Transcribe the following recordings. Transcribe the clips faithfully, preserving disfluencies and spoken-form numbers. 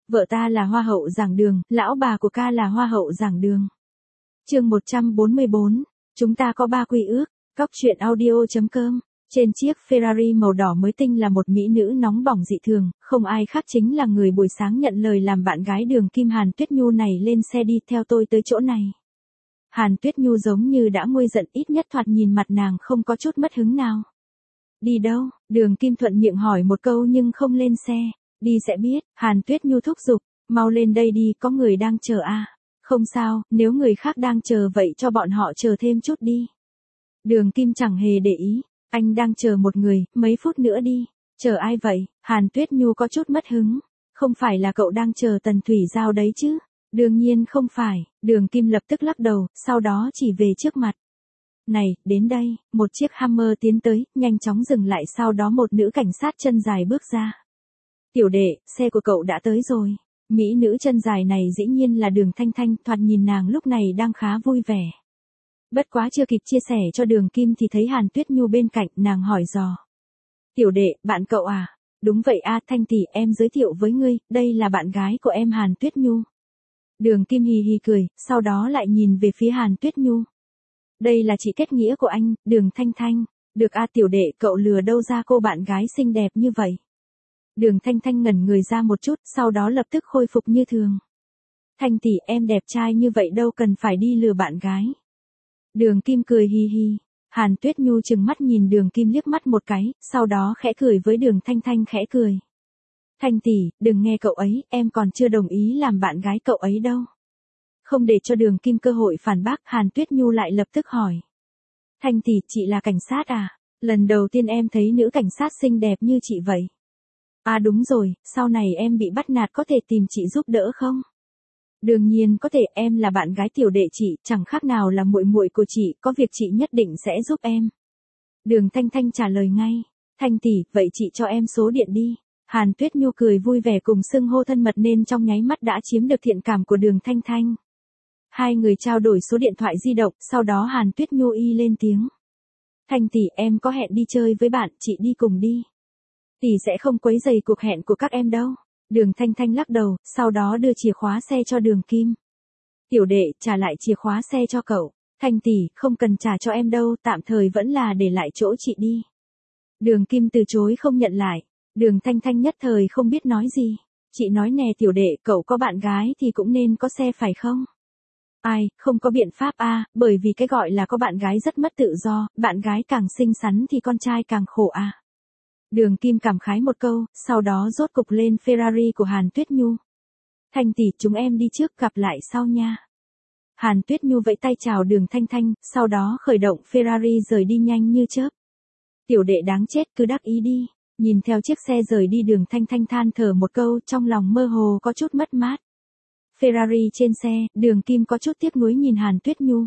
Vợ ta là hoa hậu giảng đường, lão bà của ca là hoa hậu giảng đường. Chương một trăm bốn mươi bốn, chúng ta có ba quy ước. Cóc truyện audio chấm com. Trên chiếc Ferrari màu đỏ mới tinh là một mỹ nữ nóng bỏng dị thường, không ai khác chính là người buổi sáng nhận lời làm bạn gái Đường Kim. Hàn Tuyết Nhu này lên xe đi theo tôi tới chỗ này. Hàn Tuyết Nhu giống như đã nguôi giận, ít nhất thoạt nhìn mặt nàng không có chút mất hứng nào. Đi đâu? Đường Kim thuận miệng hỏi một câu nhưng không lên xe. Đi sẽ biết. Hàn Tuyết Nhu thúc giục, mau lên đây đi, có người đang chờ à. Không sao, nếu người khác đang chờ vậy cho bọn họ chờ thêm chút đi. Đường Kim chẳng hề để ý. Anh đang chờ một người, mấy phút nữa đi. Chờ ai vậy? Hàn Tuyết Nhu có chút mất hứng. Không phải là cậu đang chờ Tần Thủy Giao đấy chứ? Đương nhiên không phải. Đường Kim lập tức lắc đầu, sau đó chỉ về trước mặt. Này, đến đây. Một chiếc Hammer tiến tới, nhanh chóng dừng lại, sau đó một nữ cảnh sát chân dài bước ra. Tiểu đệ, xe của cậu đã tới rồi. Mỹ nữ chân dài này dĩ nhiên là Đường Thanh Thanh, thoạt nhìn nàng lúc này đang khá vui vẻ. Bất quá chưa kịp chia sẻ cho Đường Kim thì thấy Hàn Tuyết Nhu bên cạnh, nàng hỏi dò. Tiểu đệ, bạn cậu à? Đúng vậy a, Thanh tỷ, em giới thiệu với ngươi, đây là bạn gái của em Hàn Tuyết Nhu. Đường Kim hì hì cười, sau đó lại nhìn về phía Hàn Tuyết Nhu. Đây là chị kết nghĩa của anh, Đường Thanh Thanh. Được a tiểu đệ, cậu lừa đâu ra cô bạn gái xinh đẹp như vậy? Đường Thanh Thanh ngẩn người ra một chút, sau đó lập tức khôi phục như thường. Thanh tỷ, em đẹp trai như vậy đâu cần phải đi lừa bạn gái. Đường Kim cười hi hi. Hàn Tuyết Nhu trừng mắt nhìn Đường Kim liếc mắt một cái, sau đó khẽ cười với Đường Thanh Thanh khẽ cười. Thanh tỷ, đừng nghe cậu ấy, em còn chưa đồng ý làm bạn gái cậu ấy đâu. Không để cho Đường Kim cơ hội phản bác, Hàn Tuyết Nhu lại lập tức hỏi. Thanh tỷ, chị là cảnh sát à? Lần đầu tiên em thấy nữ cảnh sát xinh đẹp như chị vậy. À đúng rồi, sau này em bị bắt nạt có thể tìm chị giúp đỡ không? Đương nhiên có thể, em là bạn gái tiểu đệ chị, chẳng khác nào là muội muội của chị, có việc chị nhất định sẽ giúp em. Đường Thanh Thanh trả lời ngay. Thanh tỷ, vậy chị cho em số điện đi. Hàn Tuyết Nhu cười vui vẻ cùng xưng hô thân mật nên trong nháy mắt đã chiếm được thiện cảm của Đường Thanh Thanh. Hai người trao đổi số điện thoại di động, sau đó Hàn Tuyết Nhu y lên tiếng. Thanh tỷ, em có hẹn đi chơi với bạn, chị đi cùng đi. Tỷ sẽ không quấy rầy cuộc hẹn của các em đâu. Đường Thanh Thanh lắc đầu, sau đó đưa chìa khóa xe cho Đường Kim. Tiểu đệ, trả lại chìa khóa xe cho cậu. Thanh tỷ, không cần trả cho em đâu, tạm thời vẫn là để lại chỗ chị đi. Đường Kim từ chối không nhận lại. Đường Thanh Thanh nhất thời không biết nói gì. Chị nói nè tiểu đệ, cậu có bạn gái thì cũng nên có xe phải không? Ai, không có biện pháp a, bởi vì cái gọi là có bạn gái rất mất tự do, bạn gái càng xinh xắn thì con trai càng khổ a. Đường Kim cảm khái một câu, sau đó rốt cục lên Ferrari của Hàn Tuyết Nhu. Thanh tỷ, chúng em đi trước, gặp lại sau nha. Hàn Tuyết Nhu vẫy tay chào Đường Thanh Thanh, sau đó khởi động Ferrari rời đi nhanh như chớp. Tiểu đệ đáng chết, cứ đắc ý đi. Nhìn theo chiếc xe rời đi, Đường Thanh Thanh than thở một câu, trong lòng mơ hồ có chút mất mát. Ferrari trên xe, Đường Kim có chút tiếc nuối nhìn Hàn Tuyết Nhu.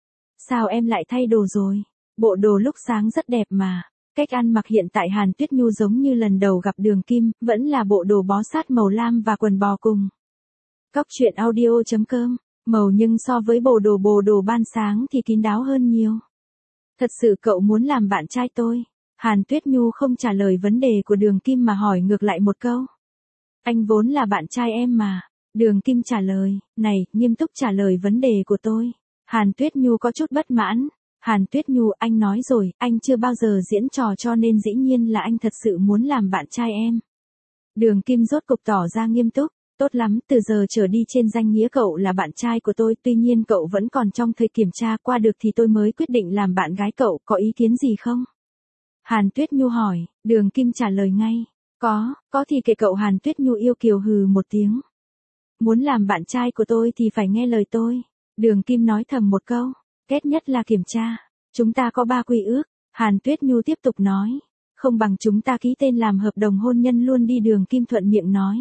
Sao em lại thay đồ rồi? Bộ đồ lúc sáng rất đẹp mà. Cách ăn mặc hiện tại Hàn Tuyết Nhu giống như lần đầu gặp Đường Kim, vẫn là bộ đồ bó sát màu lam và quần bò cùng. Cóc truyện audio chấm com, màu nhưng so với bộ đồ bộ đồ ban sáng thì kín đáo hơn nhiều. Thật sự cậu muốn làm bạn trai tôi? Hàn Tuyết Nhu không trả lời vấn đề của Đường Kim mà hỏi ngược lại một câu. Anh vốn là bạn trai em mà. Đường Kim trả lời, này, nghiêm túc trả lời vấn đề của tôi. Hàn Tuyết Nhu có chút bất mãn. Hàn Tuyết Nhu, anh nói rồi, anh chưa bao giờ diễn trò cho nên dĩ nhiên là anh thật sự muốn làm bạn trai em. Đường Kim rốt cục tỏ ra nghiêm túc, tốt lắm, từ giờ trở đi trên danh nghĩa cậu là bạn trai của tôi, tuy nhiên cậu vẫn còn trong thời kiểm tra, qua được thì tôi mới quyết định làm bạn gái cậu, có ý kiến gì không? Hàn Tuyết Nhu hỏi, Đường Kim trả lời ngay, có, có thì kệ cậu. Hàn Tuyết Nhu yêu kiều hừ một tiếng. Muốn làm bạn trai của tôi thì phải nghe lời tôi. Đường Kim nói thầm một câu. Ghét nhất là kiểm tra. Chúng ta có ba quy ước. Hàn Tuyết Nhu tiếp tục nói. Không bằng chúng ta ký tên làm hợp đồng hôn nhân luôn đi. Đường Kim thuận miệng nói.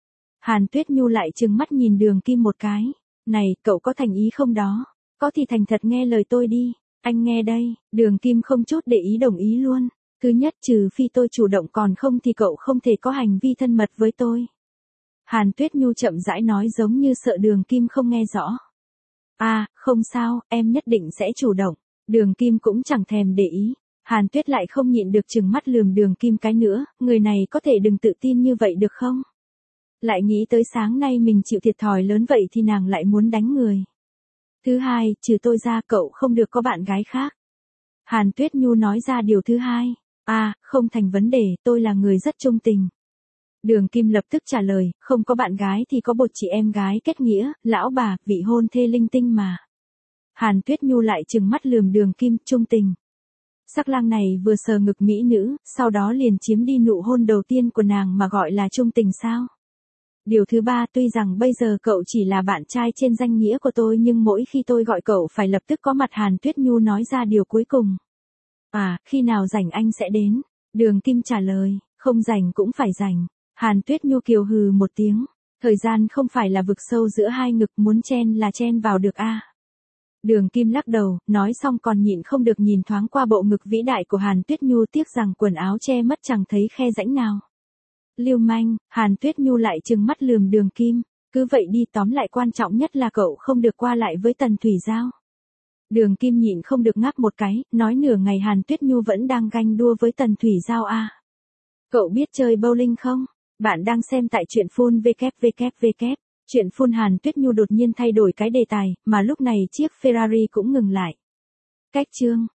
Hàn Tuyết Nhu lại trừng mắt nhìn Đường Kim một cái. Này, cậu có thành ý không đó? Có thì thành thật nghe lời tôi đi. Anh nghe đây. Đường Kim không chút để ý đồng ý luôn. Thứ nhất, trừ phi tôi chủ động, còn không thì cậu không thể có hành vi thân mật với tôi. Hàn Tuyết Nhu chậm rãi nói giống như sợ Đường Kim không nghe rõ. À, không sao, em nhất định sẽ chủ động. Đường Kim cũng chẳng thèm để ý. Hàn Tuyết lại không nhịn được trừng mắt lườm Đường Kim cái nữa, người này có thể đừng tự tin như vậy được không? Lại nghĩ tới sáng nay mình chịu thiệt thòi lớn vậy thì nàng lại muốn đánh người. Thứ hai, trừ tôi ra cậu không được có bạn gái khác. Hàn Tuyết Nhu nói ra điều thứ hai. À, không thành vấn đề, tôi là người rất trung tình. Đường Kim lập tức trả lời, không có bạn gái thì có một chị em gái kết nghĩa, lão bà, vị hôn thê linh tinh mà. Hàn Tuyết Nhu lại trừng mắt lườm Đường Kim, trung tình. Sắc lang này vừa sờ ngực mỹ nữ, sau đó liền chiếm đi nụ hôn đầu tiên của nàng mà gọi là trung tình sao? Điều thứ ba, tuy rằng bây giờ cậu chỉ là bạn trai trên danh nghĩa của tôi nhưng mỗi khi tôi gọi cậu phải lập tức có mặt. Hàn Tuyết Nhu nói ra điều cuối cùng. À, khi nào rảnh anh sẽ đến. Đường Kim trả lời, không rảnh cũng phải rảnh. Hàn Tuyết Nhu kiều hừ một tiếng. Thời gian không phải là vực sâu giữa hai ngực, muốn chen là chen vào được a. À. Đường Kim lắc đầu, nói xong còn nhịn không được nhìn thoáng qua bộ ngực vĩ đại của Hàn Tuyết Nhu, tiếc rằng quần áo che mất chẳng thấy khe rãnh nào. Lưu manh, Hàn Tuyết Nhu lại trừng mắt lườm Đường Kim, cứ vậy đi, tóm lại quan trọng nhất là cậu không được qua lại với Tần Thủy Giao. Đường Kim nhịn không được ngáp một cái, nói nửa ngày Hàn Tuyết Nhu vẫn đang ganh đua với Tần Thủy Giao à. Cậu biết chơi bowling không? Bạn đang xem tại truyện phun www. Chuyện phun. Hàn Tuyết Nhu đột nhiên thay đổi cái đề tài, mà lúc này chiếc Ferrari cũng ngừng lại. Cách chương